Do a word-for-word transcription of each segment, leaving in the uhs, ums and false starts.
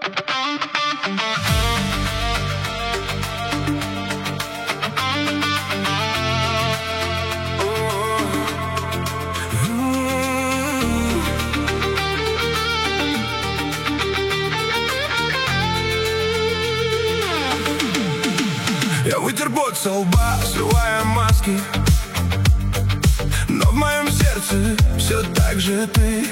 Я вытер пот со лба, срывая маски, но в моем сердце все так же ты.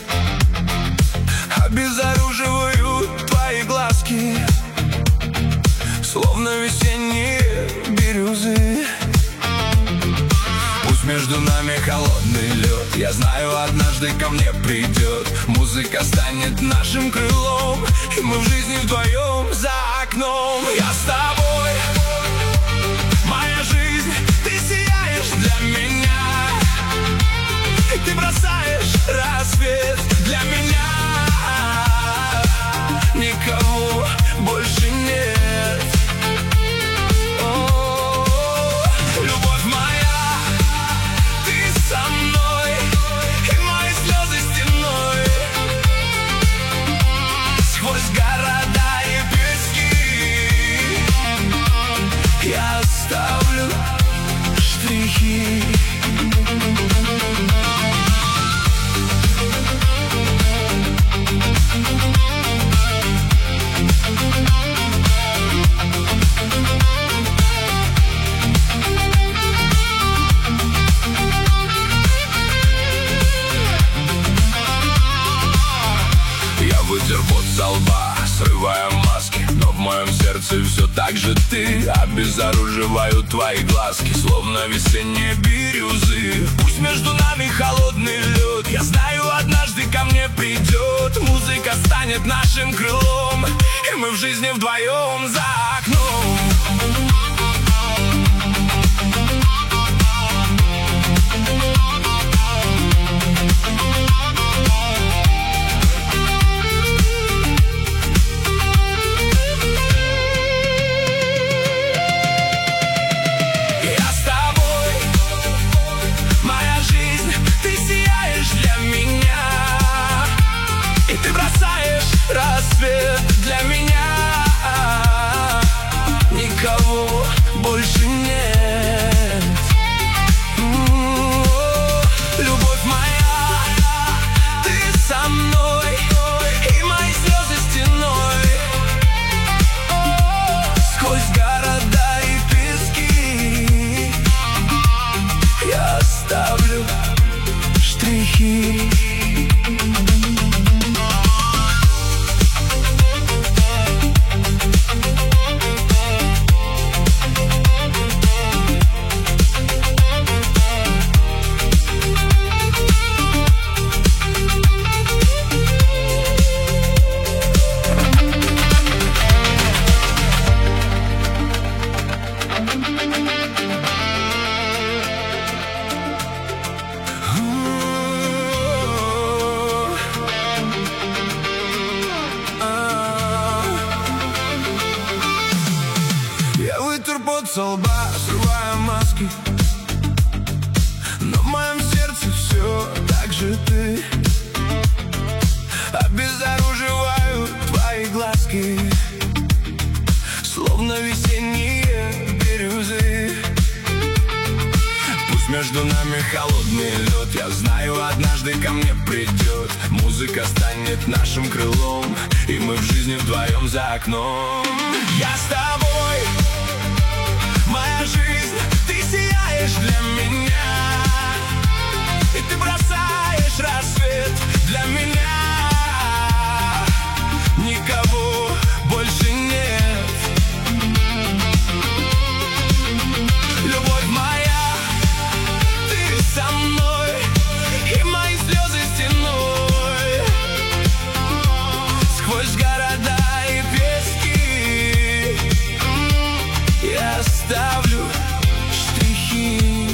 Обезоруживают твои глазки, словно весенние бирюзы. Пусть между нами холодный лед, я знаю, однажды ко мне придет. Музыка станет нашим крылом, и мы в жизни вдвоем за окном. Я с тобой, моя жизнь, ты сияешь для меня, и ты бросаешь рассвет для меня. Никого больше нет. О, любовь моя, ты со мной, и мои слезы стеной. Сквозь города и пески я оставлю штрихи. Вытер пот со лба, срывая маски, но в моем сердце все так же ты. Обезоруживают твои глазки, словно весенние бирюзы. Пусть между нами холодный лед, я знаю, однажды ко мне придет. Музыка станет нашим крылом, и мы в жизни вдвоем за окном. Рассвет для меня, никого больше нет. М-м-м, любовь моя, ты со мной, и мои слезы стеной. Сквозь города и пески я оставлю штрихи. Пот со лба, срывая маски, но в моем сердце все так же ты. Обезоруживают твои глазки, словно весенние бирюзы. Пусть между нами холодный лед, я знаю, однажды ко мне придет. Музыка станет нашим крылом, и мы в жизни вдвоем за окном. Я с тобой, моя жизнь, ты сияешь для меня, и ты бросаешь рассвет для меня. Никого больше нет. Любовь моя, ты со мной, и мои слезы стеной. Сквозь города и пески я оставлю штрихи.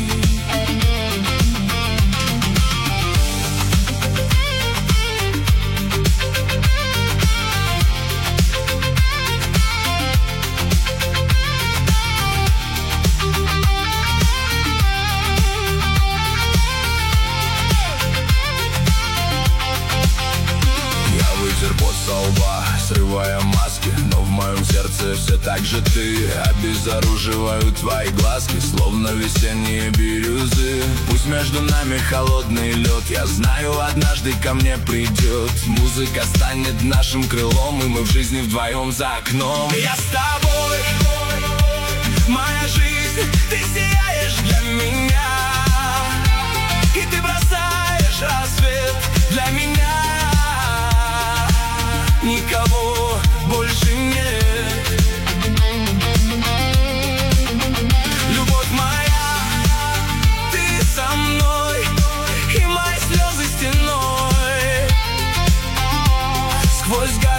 Я вытер пот со лба, срывая маски, но в моем сердце все так же ты. Обезоруживают твои глазки, словно весенние бирюзы. Пусть между нами холодный лед, я знаю, однажды ко мне придет. Музыка станет нашим крылом, и мы в жизни вдвоем за окном. Я с тобой, моя жизнь, ты сияешь для меня, и ты бросаешь рассвет для меня. Никого больше нет. Любовь моя, ты со мной, и мои слезы стеной сквозь